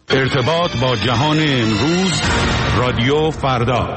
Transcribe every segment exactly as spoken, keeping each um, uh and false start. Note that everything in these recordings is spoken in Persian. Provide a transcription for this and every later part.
ارتباط با جهان امروز، رادیو فردا.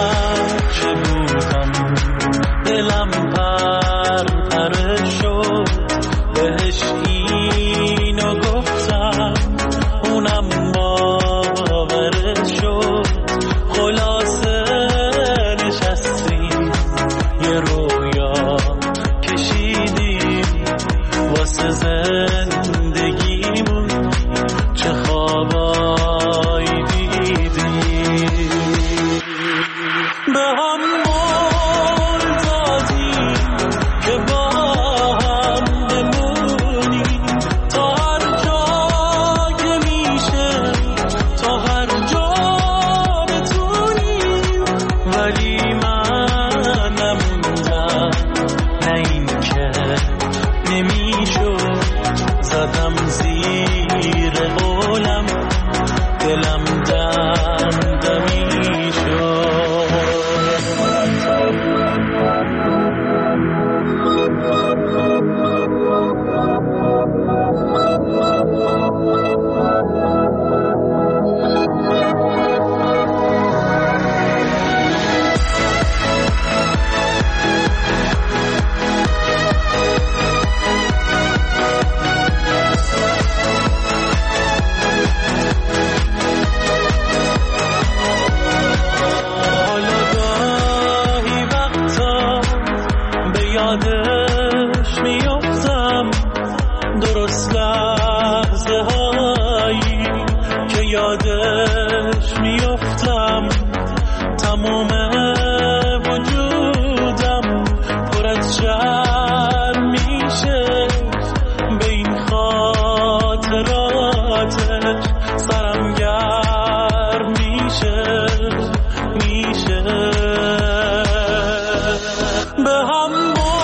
دلم پر پر شد نمیشد زدم زیر قولم دلم دم دمی شد یادش میافتم درست لحظه هایی که یادش میافتم تمام وجودم پر از شرم میشه به این خاطراتش سرم گرم میشه میشه به هم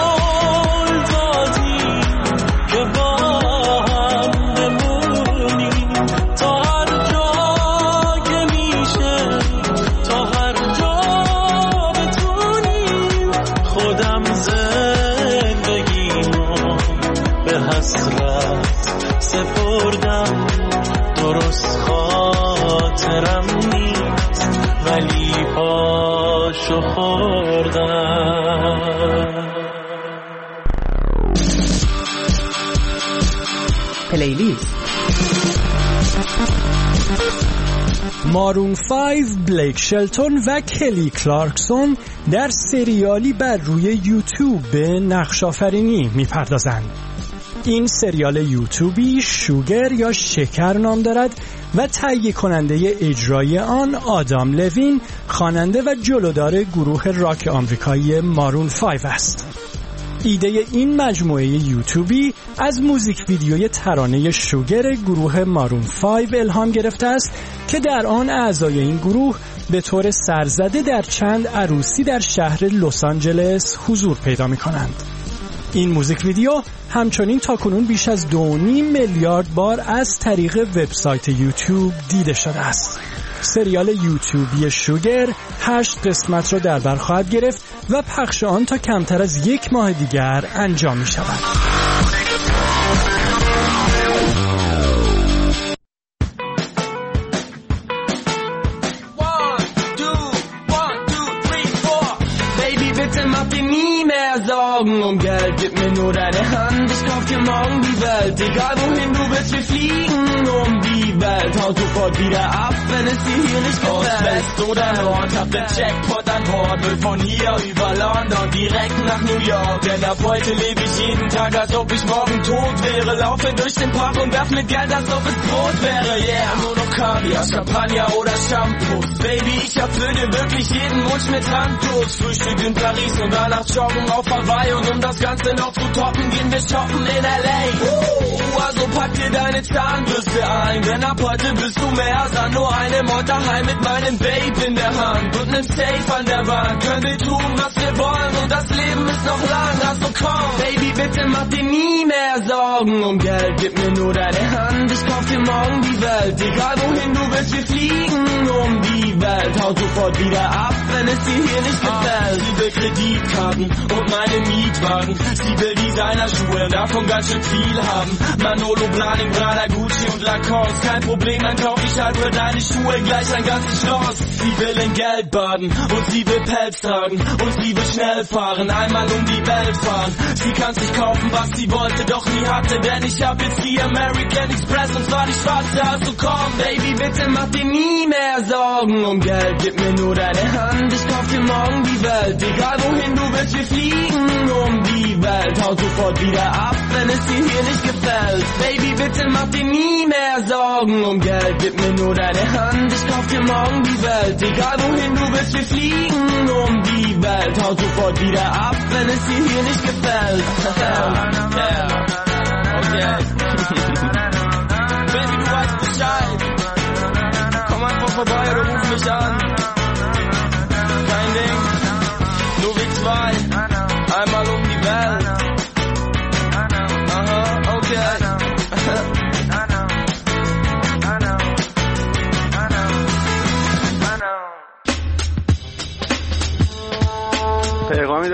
سپردم درست خاطرم نیست ولی پاشو خوردم. پلیلیست مارون فایو، بلیک شلتون و کلی کلارکسون در سریالی بر روی یوتیوب به نقش آفرینی میپردازند. این سریال یوتیوبی شوگر یا شکر نام دارد و تهیه کننده اجرایی آن آدام لوین، خواننده و جلودار گروه راک آمریکایی مارون فایو است. ایده این مجموعه یوتیوبی از موزیک ویدیوی ترانه شوگر گروه مارون فایو الهام گرفته است که در آن اعضای این گروه به طور سرزده در چند عروسی در شهر لس آنجلس حضور پیدا می‌کنند. این موزیک ویدیو همچنین تاکنون بیش از دو و نیم میلیارد بار از طریق وبسایت یوتیوب دیده شده است. سریال یوتیوبی شوگر هشت قسمت را در بر خواهد گرفت و پخش آن تا کمتر از یک ماه دیگر انجام می شود. Sorgen um Geld, gib mir nur deine Hand, ich kauf dir morgen die Welt, egal wohin du willst, wir fliegen um die Welt, hau sofort wieder ab, wenn es dir hier nicht gefällt. Aus West oder Nord, hab den Jackpot an Bord, will von hier über London direkt nach New York, denn ab heute lebe ich jeden Tag, als ob ich morgen tot wäre, laufe durch den Park und werf mit Geld, als ob es Brot wäre, yeah, nur noch Kaviar, Champagner oder Shampoo, Baby, ich erfülle dir wirklich jeden Wunsch mit Handtuch, Frühstück in Paris und danach joggen auf Hawaii und um das Ganze noch zu toppen, gehen wir shoppen in L A. Uh, also pack dir deine Zahnbürste ein, denn ab heute bist du mehr als nur eine Mod daheim mit meinem Babe in der Hand und nem Safe an der Wand. Können wir tun, was wir wollen und das Leben ist noch lang, also komm. Baby, bitte mach dir nie mehr Sorgen um Geld, gib mir nur deine Hand, ich kauf dir morgen die Welt, egal wohin du willst, wir fliegen um die Welt, hau sofort wieder ab, wenn es dir hier nicht gefällt. Sie will Kreditkarten und meine Mietwagen, sie will Designerschuhe, davon ganz schön viel haben. Manolo, Blahnik, Prada, Gucci und Lacoste, kein Problem, dann kauf ich halt für deine Schuhe gleich ein ganzes Schloss. Sie will in Geld baden und sie will Pelz tragen und sie will schnell fahren, einmal um die Welt fahren. Sie kann sich kaufen, was sie wollte, doch nie hatte, denn ich hab jetzt die American Express und zwar die schwarze, also komm, Baby, bitte mach dir nie mehr Sorgen um Geld, gib mir nur deine Hand, ich kauf dir morgen die Welt, egal wohin du willst, wir fliegen um die Welt, hau sofort wieder ab, wenn es dir hier nicht gefällt. Baby, bitte mach dir nie mehr Sorgen um Geld, gib mir nur deine Hand, ich kauf dir morgen die Welt, egal wohin du willst, wir fliegen um die Welt, hau sofort wieder ab, wenn es dir hier nicht gefällt. Yeah. Okay. Baby, du weißt Bescheid, komm einfach vorbei oder ruf mich an, kein Ding, nur wir zwei, einmal um die Welt.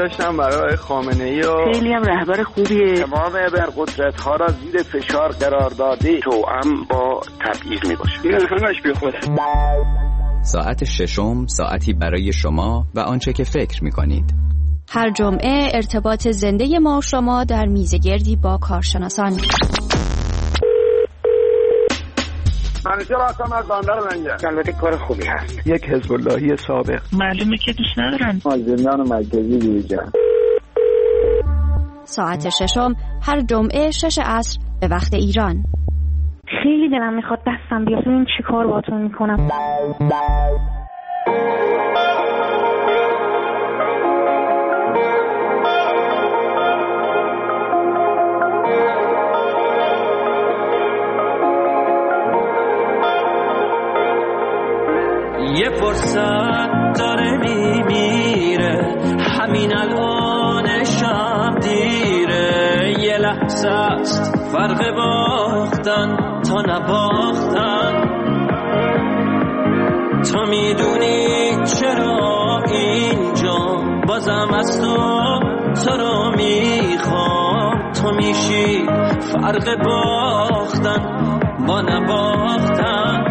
داشتم برای خامنه‌ای و خیلی هم رهبر خوبیه. تمام ابرقدرت ها را زیر فشار قرار داده، توأم با تبعیض میباشه. این همش بی خوده. ساعت ششم ساعتی برای شما و آنچه که فکر میکنید. هر جمعه ارتباط زنده ما و شما در میزگردی با کارشناسان. منیجر هستم از بندر منجر. البته کار خوبی هست. یک حزب اللهی سابق. معلومه که دوست ندارن. از زندان مرکزی بیرون. ساعت ششم هر جمعه شش عصر به وقت ایران. خیلی دلم میخواد دستم بیاد این چی کار باتون میکنم. یه فرصت داره میمیره، همین الانشم دیره. یه لحظه است فرق باختن تا نباختن. تو میدونی چرا اینجا بازم از تو تو رو میخوام. تو میشی فرق باختن با نباختن.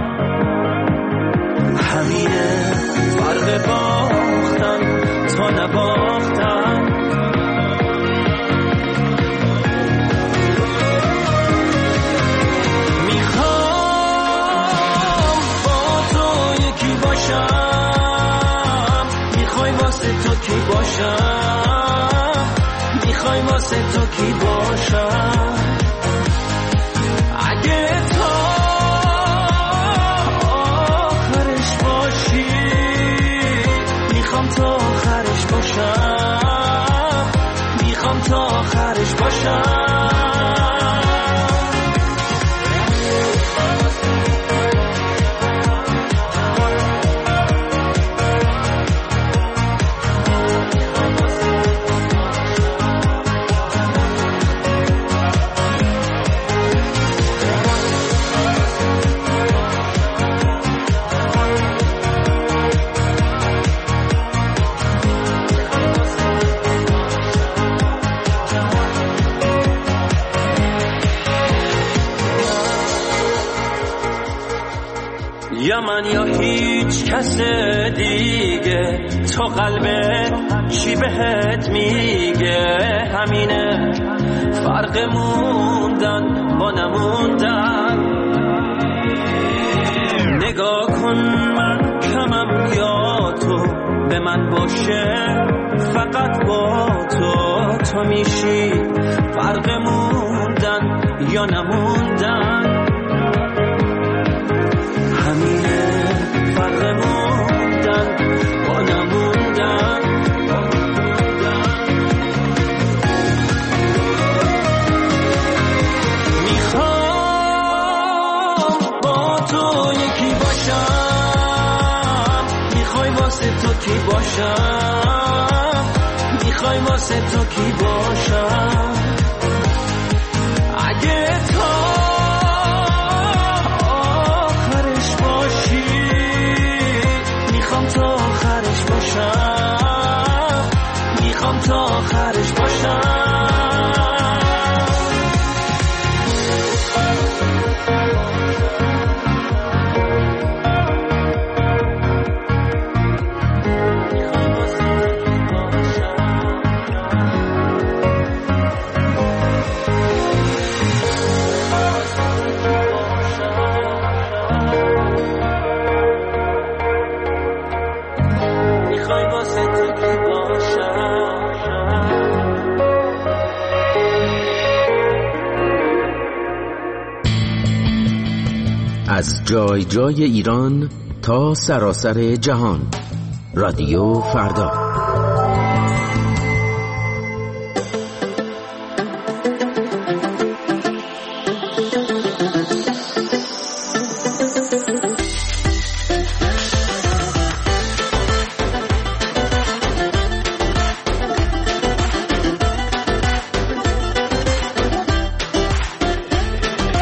همینه فرق باختن تا نباختن. میخوام با تو یکی باشم. میخوای واسه تو کی باشم. میخوای واسه تو کی باشم. اگه تو میخوام تا آخرش باشم. میخوام تا آخرش باشم. یا من یا هیچ کس دیگه. تو قلبه چی بهت میگه. همینه فرق موندن با نموندن. نگاه کن من کمم یا تو به من باشه. فقط با تو تو میشی فرق موندن یا نموندن. همینه فرق موندن با نموندن. میخوام با تو یکی باشم. میخوای واسه تو کی باشم. میخوای واسه تو کی باشم. اگه تو میخوام تا آخرش باشم. میخوام تا آخرش باشم. از جای جای ایران تا سراسر جهان. رادیو فردا.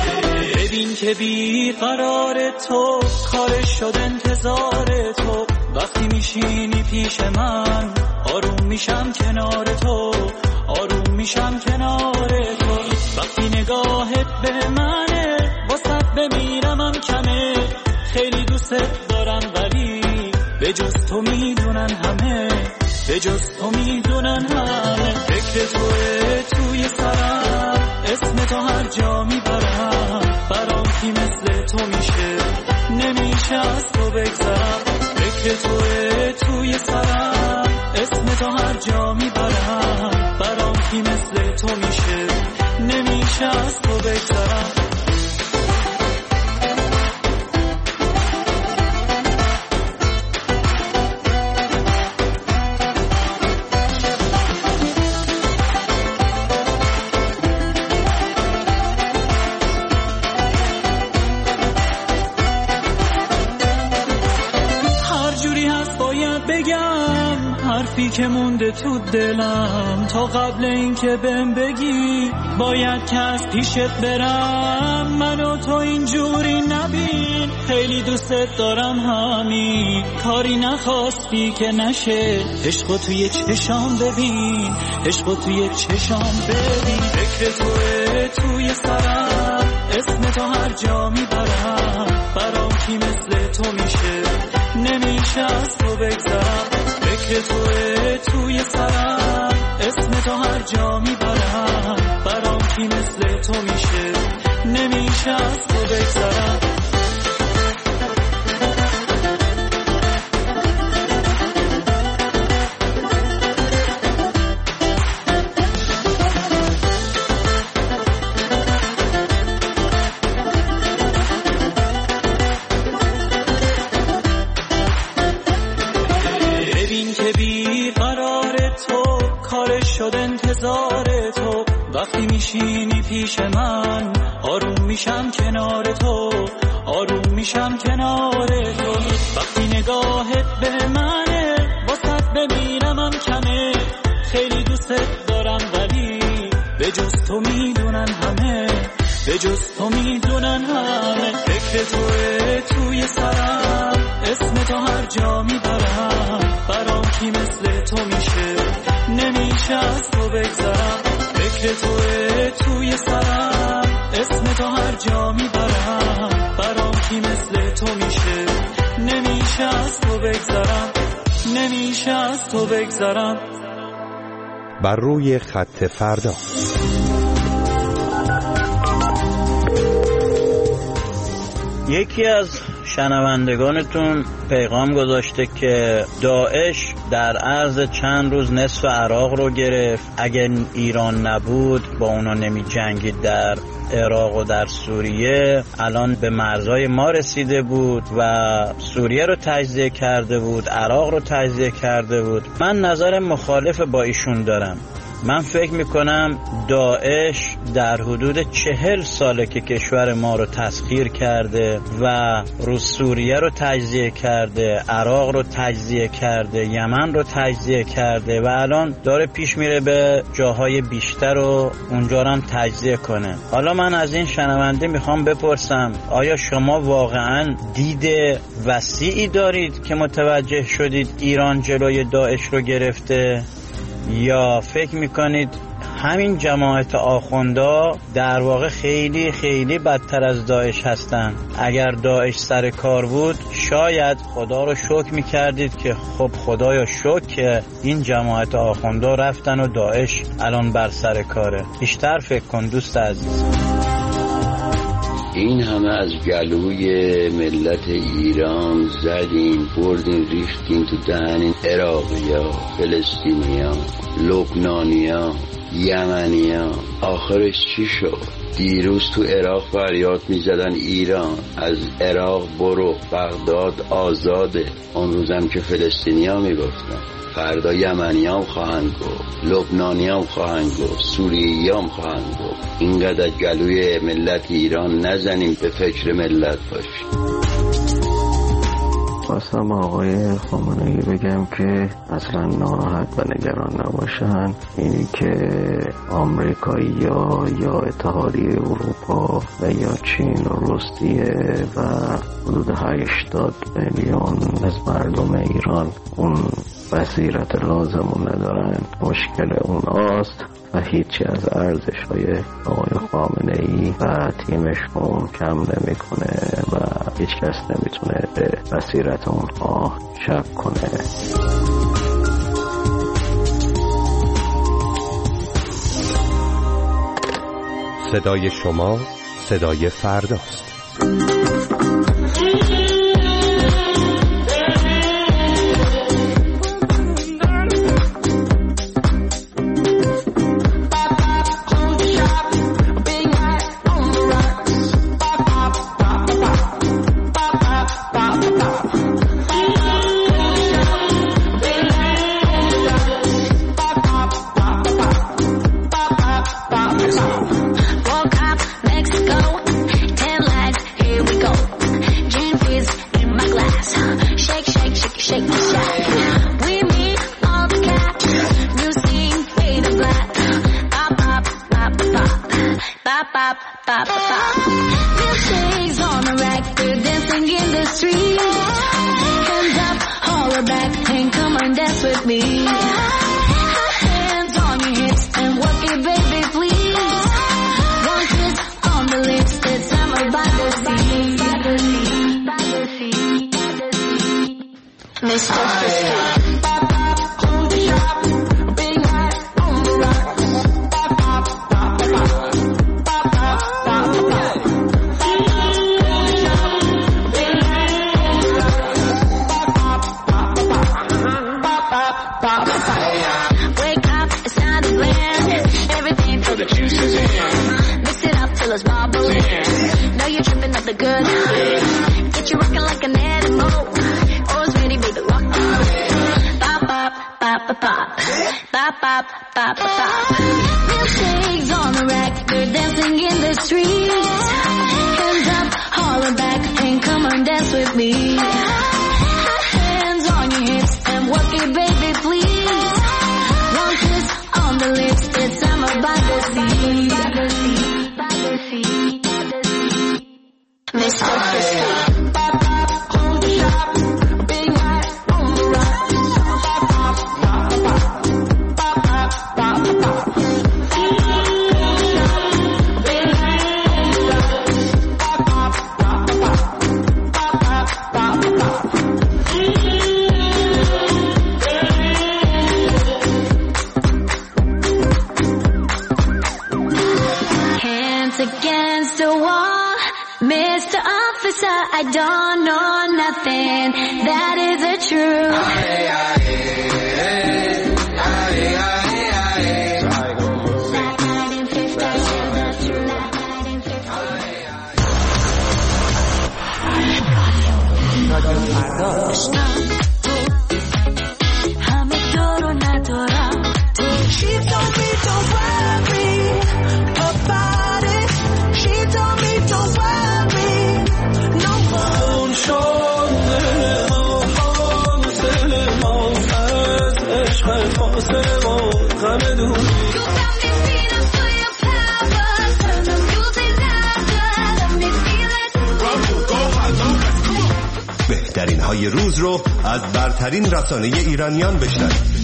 ببین که بی قرار تو کار شد انتظار تو. وقتی میشینی پیش من آروم میشم کنار تو، آروم میشم کنار تو. وقتی نگاهت به منه واسه بمیرمم کمه، خیلی دوست دارم ولی به جز تو میدونن همه، به جز تو میدونن همه. فکر توه توی سرم، اسم تو هر جا میبرم، برام کی مثل تو میشه، نمیشه از تو بگذرم. فکر توه توی سرم، اسم تو هر جا میبرم، برام کی مثل تو میشه، نمیشه از تو بگذرم. حرفی که مونده تو دلم تا قبل این که بهم بگی، باید که از پیشت برم، منو تو اینجوری نبین. خیلی دوست دارم همین، کاری نخواستی که نشه، عشقو توی چشام ببین، عشقو توی چشام ببین. فکر توه توی سرم، اسم تو هر جا میبرم، برام کی مثل تو میشه، نمیشه از تو بگذرم. فکر توه توی سرم، اسم تو هر جا میبرم، برام کی مثل تو میشه، نمیشه از تو بگذرم. تو وقتی میشینی پیش من آروم میشم کنار تو، آروم میشم کنار تو. وقتی نگاهت به منه واسه بمیرمم کمه، خیلی دوست دارم ولی به جز تو میدونن همه، به جز تو میدونن همه. فکر توه توی سرم، اسم تو هر جا میبرم، برام کی مثل تو میشه، نمیشه از تو بگذرم. فکر توه توی سرم، اسم تو هر جا میبرم، برام کی مثل تو میشه، نمیشه از تو بگذرم، نمیشه از تو بگذرم. بر روی خط فردا. یکی از شنوندگانتون پیغام گذاشته که داعش در عرض چند روز نصف عراق رو گرفت، اگر ایران نبود با اونا نمی جنگید در عراق و در سوریه، الان به مرزهای ما رسیده بود و سوریه رو تجزیه کرده بود، عراق رو تجزیه کرده بود. من نظر مخالف با ایشون دارم. من فکر میکنم داعش در حدود چهل ساله که کشور ما رو تسخیر کرده و رو سوریه رو تجزیه کرده، عراق رو تجزیه کرده، یمن رو تجزیه کرده و الان داره پیش میره به جاهای بیشتر و اونجا رو هم تجزیه کنه. حالا من از این شنونده میخوام بپرسم آیا شما واقعا دید وسیعی دارید که متوجه شدید ایران جلوی داعش رو گرفته، یا فکر میکنید همین جماعت آخوندا در واقع خیلی خیلی بدتر از داعش هستن؟ اگر داعش سر کار بود شاید خدا رو شکر میکردید که خب خدایا شکر که این جماعت آخوندا رفتن و داعش الان بر سر کاره. بیشتر فکر کن دوست عزیز. این همه از گلوی ملت ایران زدین، بردین، ریختین تو دهن عراقیا، فلسطینیا، لبنانیا، یمنیا. آخرش چی شد؟ دیروز تو عراق فریاد میزدن ایران از عراق برو، بغداد آزاده. اون روزم که فلسطینیا میگفتن، فردا یمنیام خواهند گفت، لبنانیام خواهند گفت، سورییام خواهند گفت. اینقدر گلوی ملت ایران نزنیم، به فکر ملت باشیم. میخواستم آقای خامنه‌ای بگم که اصلا ناراحت و نگران نباشن. اینی که آمریکایی‌ها یا اتحادیه اروپا و یا چین و روسیه و حدود هشتاد میلیون از مردم ایران اون بصیرت لازمون ندارن، مشکل اوناست و هیچی از ارزش های آقای خامنه‌ای و تیمشون کم نمیکنه و هیچ کس نمیتونه به بصیرت اونها شک کنه. صدای شما صدای فرداست. بهترین های روز رو از برترین رسانه ایرانیان بشنوید.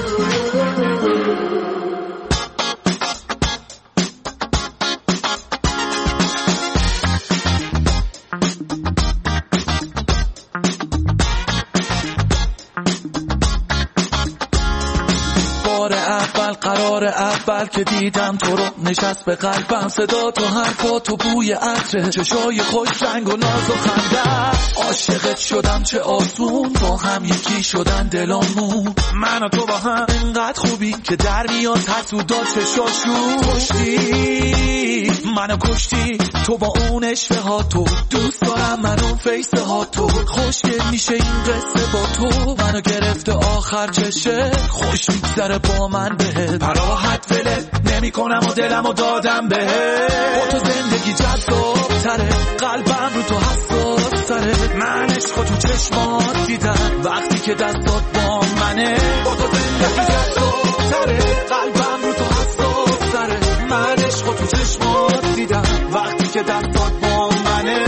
اول که دیدم تو رو نشست به قلبم صدا تو حرفا تو بوی عطر چشای خوش رنگ و ناز و خنده عاشقت شدم چه آسون با هم یکی شدن دلامون من و تو با هم انقدر خوبی که در میاد حسودات چشاشون کشتی منو کشتی تو با اون اشوه ها تو دوست دارم من اون فیسه ها تو خوشگل میشه این قصه با تو منو گرفته آخر چشه خوش میگذره با من بهت پراحت ولت نمی کنم و دلم و دادم بهت با تو زندگی جذاب تره قلبم رو تو حساس تره من عشق تو چشمات دیدم وقتی که دستات با منه. با تو زندگی جذاب‌تره، قلبم رو تو حساس‌تره. من عشقو تو چشمات دیدم وقتی که دستات با منه.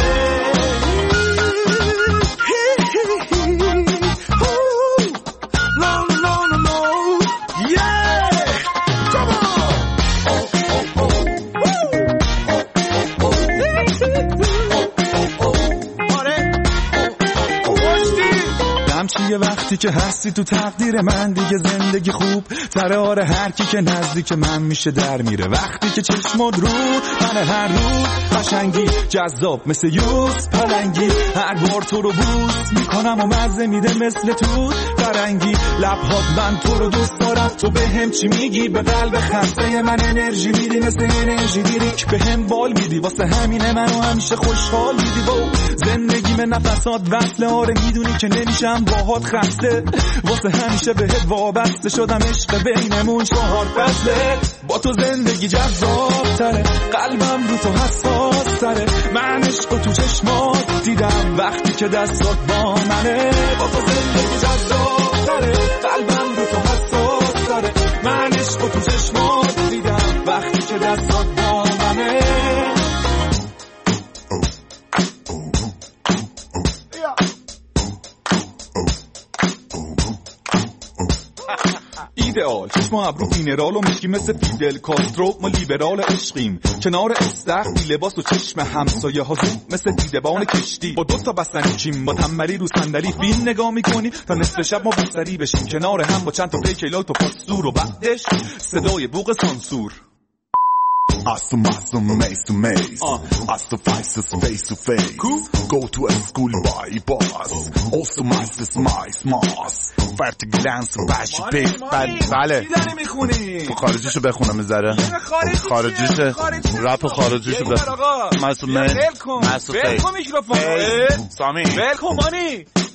چیه وقتی که هستی تو تقدیر من، دیگه زندگی خوب تره. آره هر کی که نزدیک من میشه در میره وقتی که چشمات رو من. هر روز قشنگی جذاب مثل یوز پلنگی، هر بار تو رو بوس میکنم و مزه میده مثل تو فرنگی. لبهات من تو رو دوست دارم، تو به هم چی میگی؟ به قلب خسته من انرژی میدی مثل انرژی دیری که به هم بال میدی. واسه همینه منو همیشه خوشحال میدی. با زندگی من نفسات وصله، آره میدونی که نمیشم باهات خسته. واسه همیشه بهت وابسته شدم، عشق بینمون چهار فصله. با تو زندگی جذاب تره، قلبم رو تو حساس تره. من عشق تو چشمات دیدم وقتی که دستات با منه. با تو زندگی جذاب تره، قلبم رو تو حساس تره. من عشق تو چشمات دیدم وقتی که دستات با منه. ایدئال چشم و ابرو مینرال و مشکی مثل فیدل کاسترو. ما لیبرال عشقیم کنار استخر بی لباس و چشم همسایه ها زوم مثل دیدبان کشتی. با دوتا بستنی کیم با تنبلی رو صندلی فیلم نگاه میکنیم تا نصف شب ما بستری بشیم کنار هم با چند تا پیکلات و پاستور و بعدش صدای بوق سانسور. As to master, maze to maze. Uh. As to faces, face to face. Cool. Go to a school by boss. Also masters, my smarts. Vertic glance, bash pig. بله. چی داری میخونی؟ خارجیشو بخونم میذاره. خارجیشه. رپ خارجیشو بخونم. مسئول من. ول کن. مسئول. ول کن میکروفون. سامی. ول کن مانی.